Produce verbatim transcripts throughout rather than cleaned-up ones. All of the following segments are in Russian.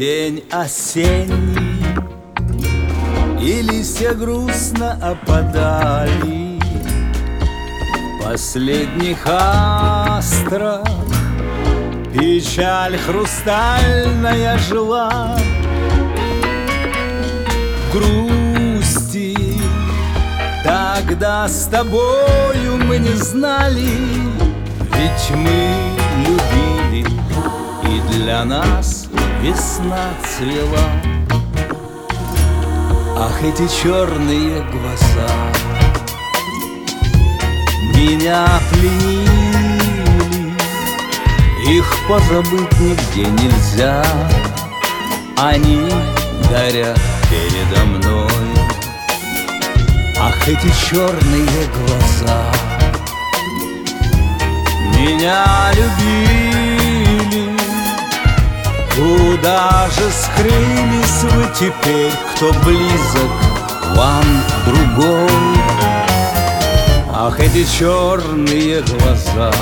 День осенний, и листья грустно опадали. В последних астрах печаль хрустальная жила. Грусти тогда с тобою мы не знали, ведь мы любили, и для нас весна цвела. Ах, эти черные глаза меня пленили, их позабыть нигде нельзя. Они горят передо мной. Ах, эти черные глаза меня любили. Куда же скрылись вы теперь, кто близок вам другой? Ах, эти черные глаза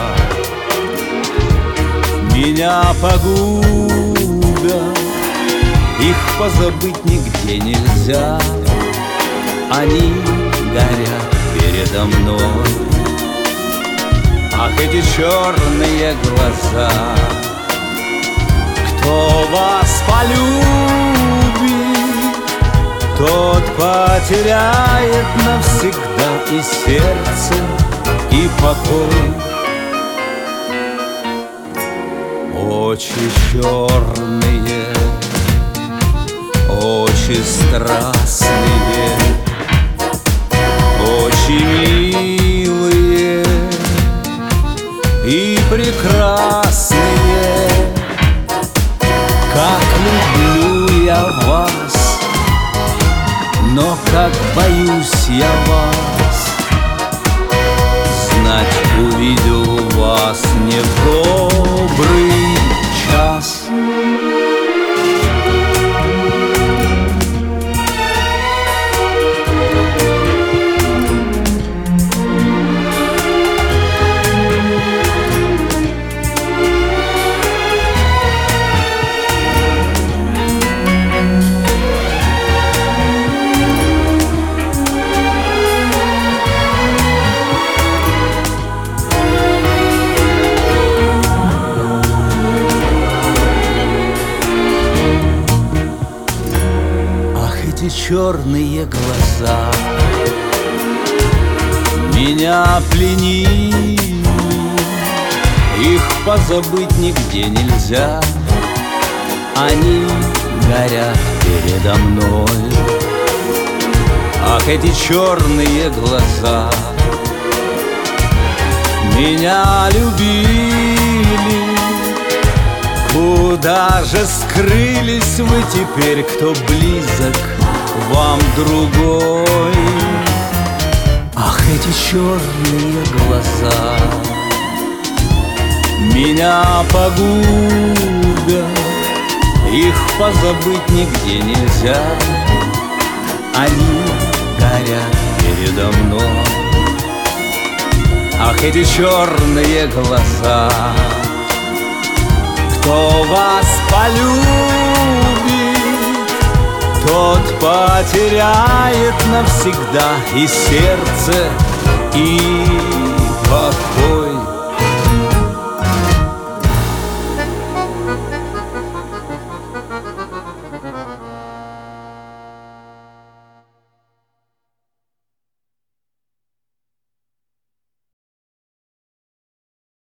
меня погубят, их позабыть нигде нельзя. Они горят передо мной. Ах, эти черные глаза, кто вас полюбит, тот потеряет навсегда и сердце, и покой. Очи черные, очи страстные, очи милые и прекрасные. Как люблю я вас, но как боюсь я вас. Знать, увидел вас не в добрый час. Эти черные глаза меня пленили, их позабыть нигде нельзя. Они горят передо мной. Ах, эти черные глаза меня любили. Куда же скрылись вы теперь, кто близок вам другой? Ах, эти черные глаза меня погубят, их позабыть нигде нельзя. Они горят передо мной. Ах, эти черные глаза, кто вас полюбит, тот потеряет навсегда и сердце, и